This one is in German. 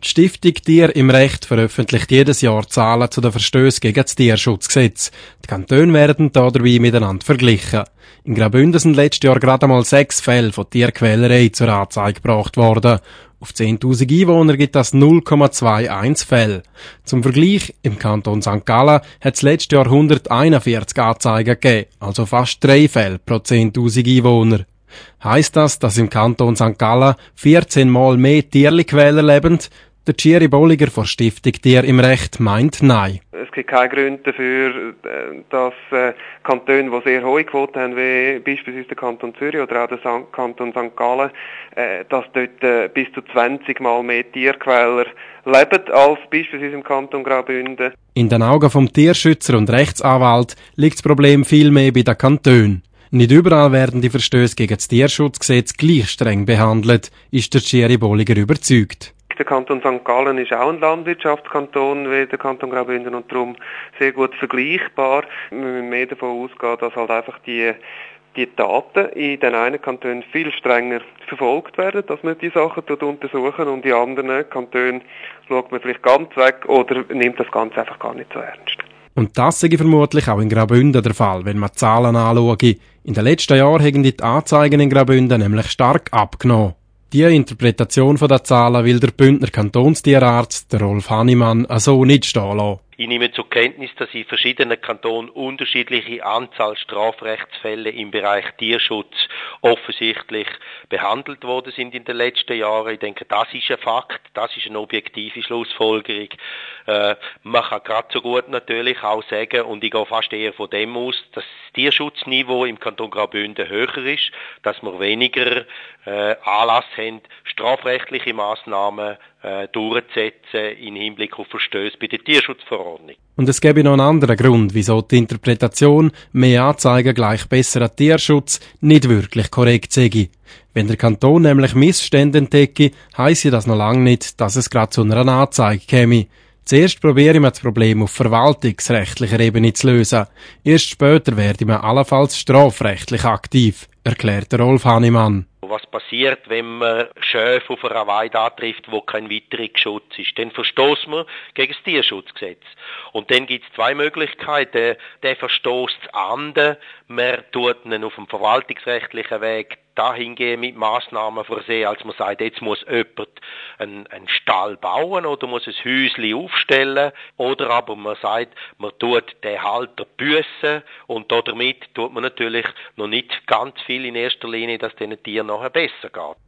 Die Stiftung Tier im Recht veröffentlicht jedes Jahr Zahlen zu den Verstößen gegen das Tierschutzgesetz. Die Kantone werden dabei miteinander verglichen. In Graubünden sind letztes Jahr gerade einmal 6 Fälle von Tierquälerei zur Anzeige gebracht worden. Auf 10.000 Einwohner gibt das 0,21 Fälle. Zum Vergleich, im Kanton St. Gallen hat es letztes Jahr 141 Anzeigen gegeben, also fast 3 Fälle pro 10.000 Einwohner. Heisst das, dass im Kanton St. Gallen 14 Mal mehr Tierquäler leben? Der Thierry Bolliger von Stiftung Tier im Recht meint nein. Es gibt keine Gründe dafür, dass Kantone, die sehr hohe Quoten haben, wie beispielsweise der Kanton Zürich oder auch der Kanton St. Gallen, dass dort bis zu 20 Mal mehr Tierquäler leben als beispielsweise im Kanton Graubünden. In den Augen vom Tierschützer und Rechtsanwalt liegt das Problem viel mehr bei den Kantonen. Nicht überall werden die Verstöße gegen das Tierschutzgesetz gleich streng behandelt, ist der Thierry Bolliger überzeugt. Der Kanton St. Gallen ist auch ein Landwirtschaftskanton wie der Kanton Graubünden und darum sehr gut vergleichbar. Wir müssen mehr davon ausgehen, dass halt einfach die Taten in den einen Kantonen viel strenger verfolgt werden, dass man die Sachen dort untersuchen und in anderen Kantonen schaut man vielleicht ganz weg oder nimmt das Ganze einfach gar nicht so ernst. Und das sei vermutlich auch in Graubünden der Fall, wenn man die Zahlen anschaut. In den letzten Jahren haben die Anzeigen in Graubünden nämlich stark abgenommen. Diese Interpretation der Zahlen will der Bündner Kantonstierarzt, der Rolf Hannemann, so nicht stehen lassen. Ich nehme zur Kenntnis, dass in verschiedenen Kantonen unterschiedliche Anzahl Strafrechtsfälle im Bereich Tierschutz offensichtlich behandelt worden sind in den letzten Jahren. Ich denke, das ist ein Fakt, das ist eine objektive Schlussfolgerung. Man kann gerade so gut natürlich auch sagen, und ich gehe fast eher von dem aus, dass das Tierschutzniveau im Kanton Graubünden höher ist, dass wir weniger Anlass haben, strafrechtliche Massnahmen durchzusetzen im Hinblick auf Verstöße bei der Tierschutzverordnung. Und es gäbe noch einen anderen Grund, wieso die Interpretation mehr Anzeigen gleich besseren Tierschutz nicht wirklich korrekt sei. Wenn der Kanton nämlich Missstände entdecke, heisse das noch lange nicht, dass es gerade zu einer Anzeige käme. Zuerst probiere man das Problem auf verwaltungsrechtlicher Ebene zu lösen. Erst später werde man allenfalls strafrechtlich aktiv, erklärt Rolf Hannemann. Was passiert, wenn man Schäfe auf einer Weide antrifft, wo kein weiterer Schutz ist? Dann verstoßt man gegen das Tierschutzgesetz. Und dann gibt es 2 Möglichkeiten. Der Verstoß zu ahnden, man tut ihn auf dem verwaltungsrechtlichen Weg dahingehend mit Massnahmen versehen, als man sagt, jetzt muss jemand einen Stall bauen oder muss ein Häuschen aufstellen, oder aber man sagt, man tut den Halter büssen und damit tut man natürlich noch nicht ganz viel in erster Linie, dass diesen Tieren nachher besser geht.